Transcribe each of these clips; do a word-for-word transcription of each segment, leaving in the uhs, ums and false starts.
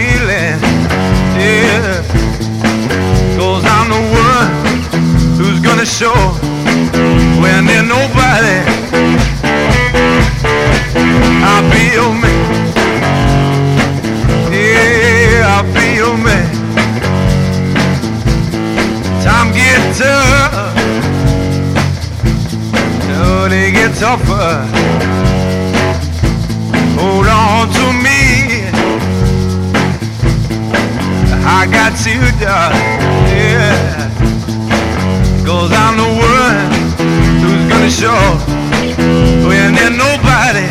feeling, yeah. 'Cause I'm the one who's gonna show when there's nobody. I feel me, yeah, I feel me. Time gets tough, no, they get tougher. Hold on to me, I got you, darling, yeah. 'Cause I'm the one who's gonna show when there's nobody.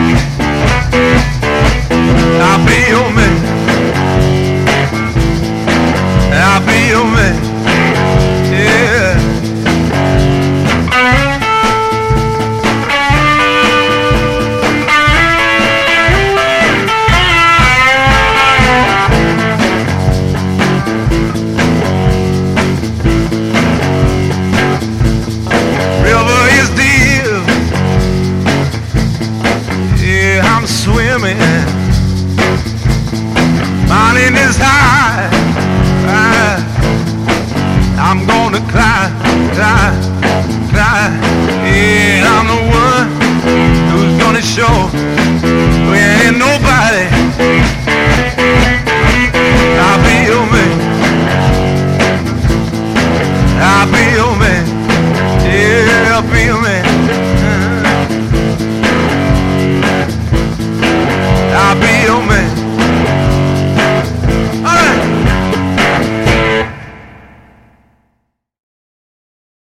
I feel me, I feel me, yeah. Swimming, mountain is high,